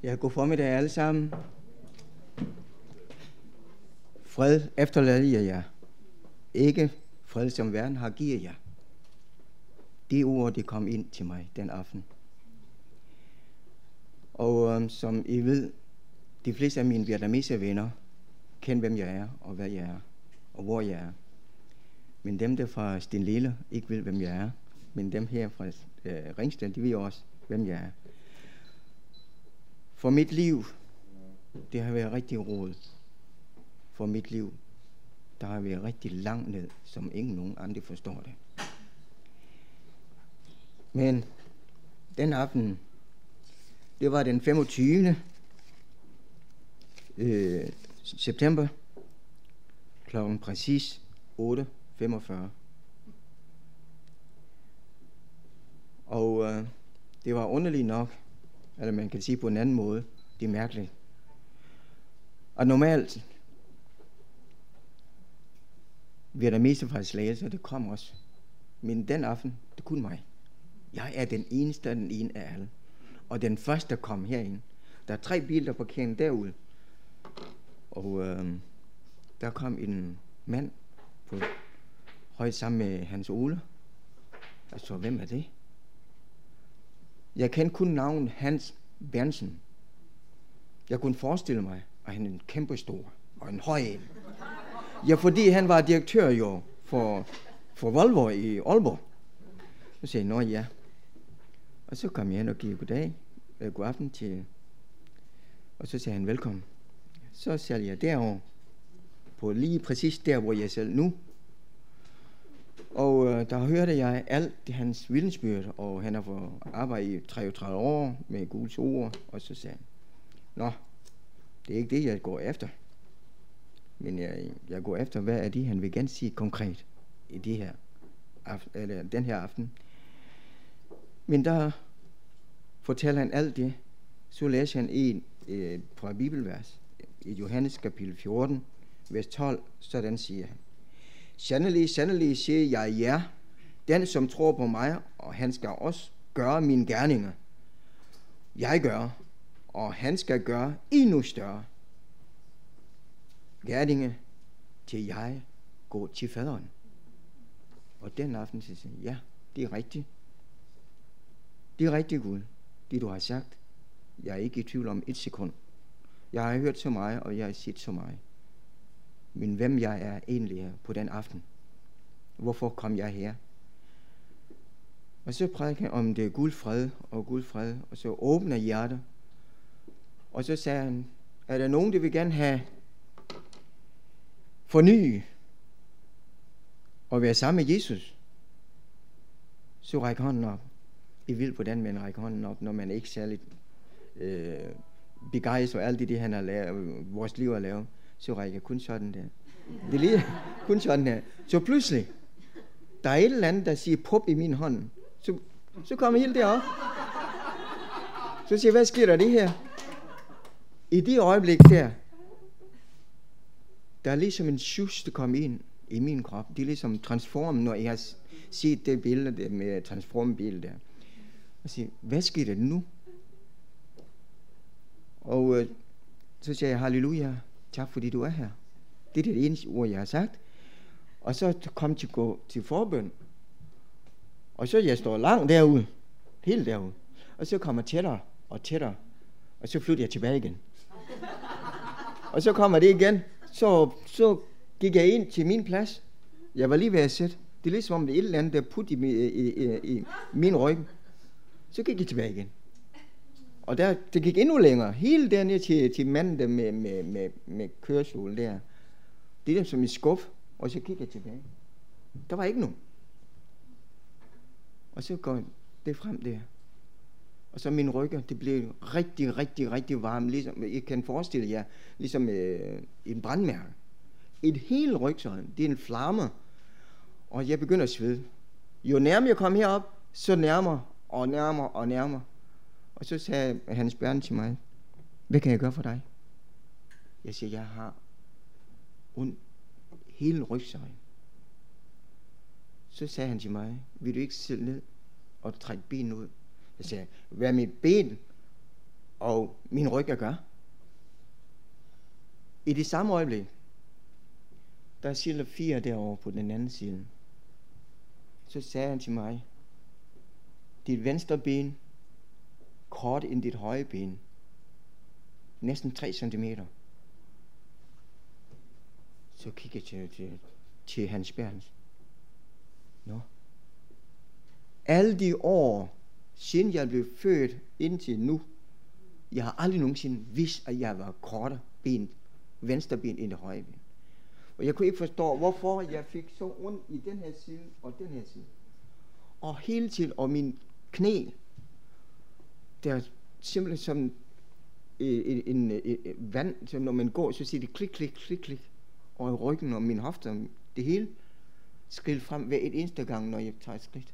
Ja, god formiddag alle sammen. Fred efterlader jeg jer. Ikke fred, som verden har givet jer. De ord, det kom ind til mig den aften. Og som I ved, de fleste af mine vietnamesiske venner kender, hvem jeg er, og hvad jeg er, og hvor jeg er. Men dem, der fra Stenlille ikke ved, hvem jeg er, men dem her fra Ringsted, de ved også, hvem jeg er. For mit liv, det har været rigtig rodet. For mit liv, der har været rigtig langt ned, som ingen nogen andre forstår det. Men den aften, det var den 25. September, klokken præcis 8:45. Og det var underligt nok, eller man kan sige på en anden måde, det er mærkeligt. Og normalt, vietnamese fra Slagelse, det kom også. Men den aften, det kunne mig. Jeg er den eneste af den ene af alle. Og den første, der kom herind. Der er 3 biler, der parkerer derude. Og der kom en mand på højt sammen med Hans Ole. Altså, hvem er det? Jeg kendte kun navnet Hans Bernsen. Jeg kunne forestille mig, at han er en kæmpe stor og en høj en. Ja, fordi han var direktør jo for Volvo i Aalborg. Så sagde jeg, nå ja. Og så kom jeg hen og gik goddag, god aften til. Og så sagde han, velkommen. Så satte jeg derover på lige præcis der, hvor jeg selv nu. Og der hørte jeg alt det hans vidnesbyrd, og han har fået arbejde i 33 år med Guds ord. Og så sagde han, nå, det er ikke det, jeg går efter. Men jeg går efter, hvad er det, han vil gerne sige konkret i det her eller den her aften. Men der fortæller han alt det. Så læser han en fra Bibelvers i Johannes kapitel 14, vers 12. Sådan siger han. Sandelig, sandelig siger jeg jer, den som tror på mig, og han skal også gøre mine gerninger. Jeg gør, og han skal gøre endnu større gerninger, til jeg går til faderen. Og den aften siger jeg, ja, det er rigtigt. Det er rigtigt, Gud, det du har sagt. Jeg er ikke i tvivl om 1 sekund. Jeg har hørt så meget, og jeg har set så meget. Men hvem jeg er egentlig her på den aften? Hvorfor kom jeg her? Og så prædiker han om det er Gud fred, og så åbner hjertet. Og så sagde han, er der nogen, der vil gerne have forny og være sammen med Jesus? Så rækker hånden op. I ved, hvordan man rækker hånden op, når man ikke særligt begejstret og alt det, han har lavet, vores liv har lavet. Så rækker jeg kun sådan der. Det er lige kun sådan der. Så pludselig, der er et eller andet, der siger pop i min hånd. Så kommer helt derop. Så siger jeg, hvad sker der det her? I det øjeblik der er ligesom en sjus, der kommer ind i min krop. Det er ligesom transform, når jeg har set det billede der med transformbil der. Og siger, hvad sker der nu? Og så siger jeg, halleluja, tak fordi du er her. Det er det eneste ord, jeg har sagt. Og så kom til at gå til forbøn. Og så jeg står langt derude, helt derude. Og så kommer tættere og tættere. Og så flytter jeg tilbage igen. Og så kommer det igen. Så gik jeg ind til min plads. Jeg var lige ved at sætte. Det er ligesom om det er et eller andet, der putt i min ryg. Så gik jeg tilbage igen. Og det gik endnu længere. Hele dernede til manden der med kørestolen der. Det er som en skuff. Og så gik jeg tilbage. Der var ikke nogen. Og så går det frem der. Og så min rygge, det blev rigtig, rigtig, rigtig varm. Ligesom, I kan forestille jer, ligesom en brandmærke. Et helt rygsøjle, det er en flamme. Og jeg begynder at svede. Jo nærmere jeg kom herop, så nærmere og nærmere og nærmere. Og så sagde Hans Bern til mig, hvad kan jeg gøre for dig? Jeg siger, jeg har ondt hele rygsøjlen. Så sagde han til mig, vil du ikke sidde ned og trække benen ud? Jeg sagde, hvad mit ben og min ryg at gøre. I det samme øjeblik, der sidder 4 derovre på den anden side. Så sagde han til mig, dit venstre ben, kort end dit højre ben. Næsten 3 centimeter. Så kiggede jeg til Hans Berns. Nå. Alle de år, siden jeg blev født indtil nu, jeg har aldrig nogensinde vidst, at jeg var kortere ben, venstre ben end det højre ben. Og jeg kunne ikke forstå, hvorfor jeg fik så ondt i den her side og den her side. Og hele tiden, og min knæ, der simpelthen som en vand, så når man går, så siger det klik, klik, klik, klik. Og i ryggen og min hofter, det hele skridt frem hver et eneste gang, når jeg tager et skridt.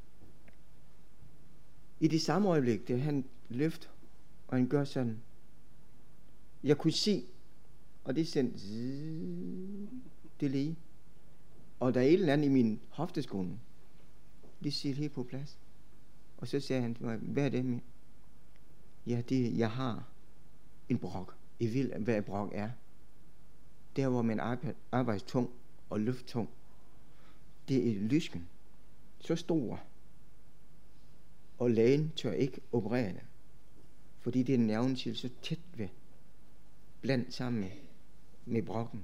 I det samme øjeblik, da han løfter, og han gør sådan, jeg kunne se, og det sendte det lige. Og der er et eller andet i min hofteskåne. Det sidder helt på plads. Og så sagde han til mig, hvad er det med? Ja, jeg har en brok. Jeg ved, hvad en brok er. Der, hvor man arbejder tung og løfter tung. Det er lysken. Så stor. Og lægen tør ikke operere det. Fordi det er nerven til så tæt ved. Blandt sammen med brokken.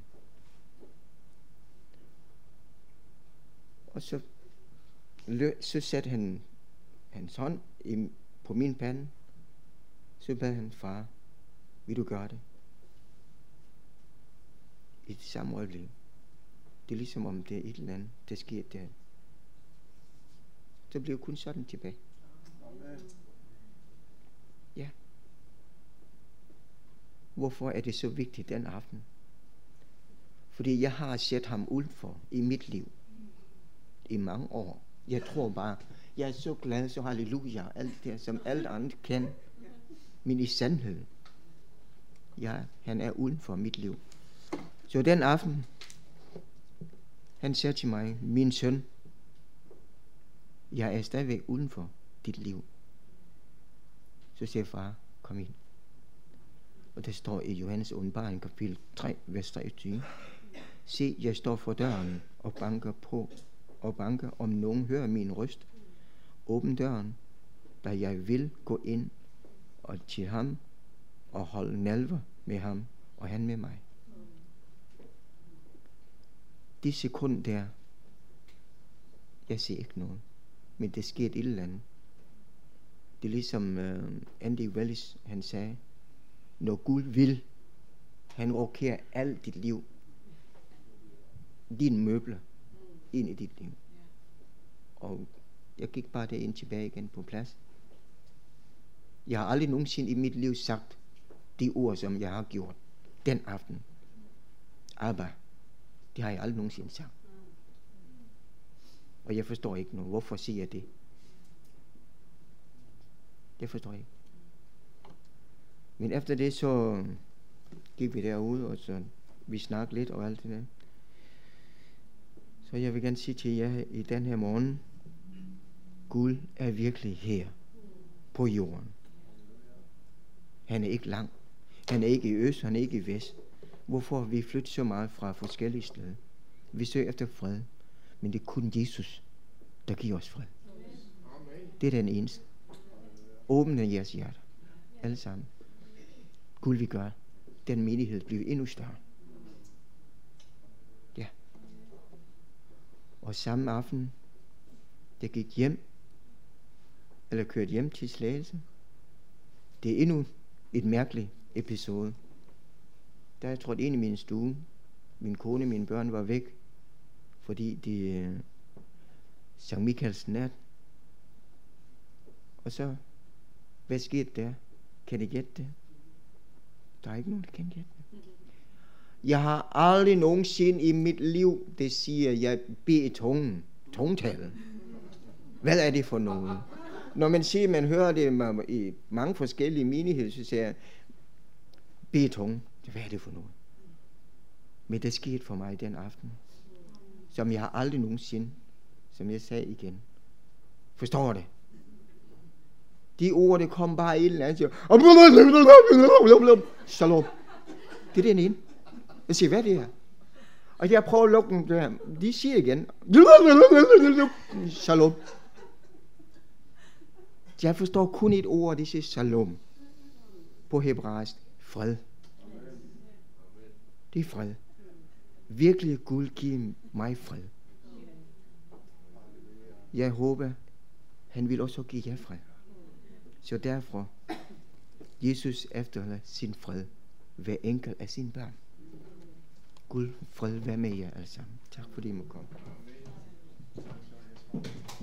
Og så satte han hans hånd på min pande. Så bad han, far, vil du gøre det? I det samme øjeblik. Det er ligesom om det er et eller andet, der sker der. Så blev kun sådan tilbage. Ja. Hvorfor er det så vigtigt den aften? Fordi jeg har set ham udenfor i mit liv. I mange år. Jeg tror bare, jeg er så glad, så halleluja, alt det, som alle andre kan. Men i sandhed, ja, han er uden for mit liv. Så den aften, han sagde til mig, min søn, jeg er stadigvæk uden for dit liv. Så siger far, kom ind. Og der står i Johannes åbenbaring, kapitel 3, vers 23. Se, jeg står for døren og banker på, og banker, om nogen hører min røst. Åbn døren, da jeg vil gå ind og til ham og holde nalver med ham, og han med mig. De sekund der, jeg ser ikke noget, men det sker et eller andet. Det er ligesom Andy Willis, han sagde, når Gud vil, han rokerer alt dit liv, dine møbler, ind i dit liv. Og jeg gik bare derind tilbage igen på plads. Jeg har aldrig nogensinde i mit liv sagt de ord, som jeg har gjort den aften. Abba, det har jeg aldrig nogensinde sagt. Og jeg forstår ikke noget. Hvorfor siger jeg det? Det forstår jeg ikke. Men efter det, så gik vi derude, og så vi snakkede lidt og alt det der. Så jeg vil gerne sige til jer i den her morgen, Gud er virkelig her på jorden. Han er ikke lang. Han er ikke i øst, han er ikke i vest. Hvorfor vi flytter så meget fra forskellige steder? Vi søger efter fred, men det er kun Jesus, der giver os fred. Det er den eneste. Åbne jeres hjerter. Alle sammen. Gud vil gøre den menighed blive endnu større. Ja. Og samme aften, der gik hjem, eller kørte hjem til Slagelse. Det er endnu et mærkeligt episode. Da jeg trådte ind i min stue, min kone og mine børn var væk, fordi de sang Michaels nat. Og så, hvad skete der? Kan I gætte det? Der er ikke nogen, der kan gætte det. Jeg har aldrig nogensinde i mit liv, det siger jeg, beder i tungen. Tungtalen. Hvad er det for noget? Når man siger, man hører det i mange forskellige menigheder, så siger jeg, bed i tungen. Hvad er det for noget? Men det skete for mig den aften, som jeg har aldrig nogensinde, som jeg sagde igen. Forstår det? De ord, det kom bare ind, og siger, shalom. Det er den ene. Jeg siger, hvad er det her? Og jeg prøver at lukke dem der. De siger igen, shalom. Jeg forstår kun et ord, det siger shalom. På hebraisk, fred. Det er fred. Virkelig Gud giver mig fred. Jeg håber, han vil også give jer fred. Så derfor, Jesus efterlader sin fred hver enkelt af sine børn. Gud fred være med jer alle sammen. Tak fordi I må komme.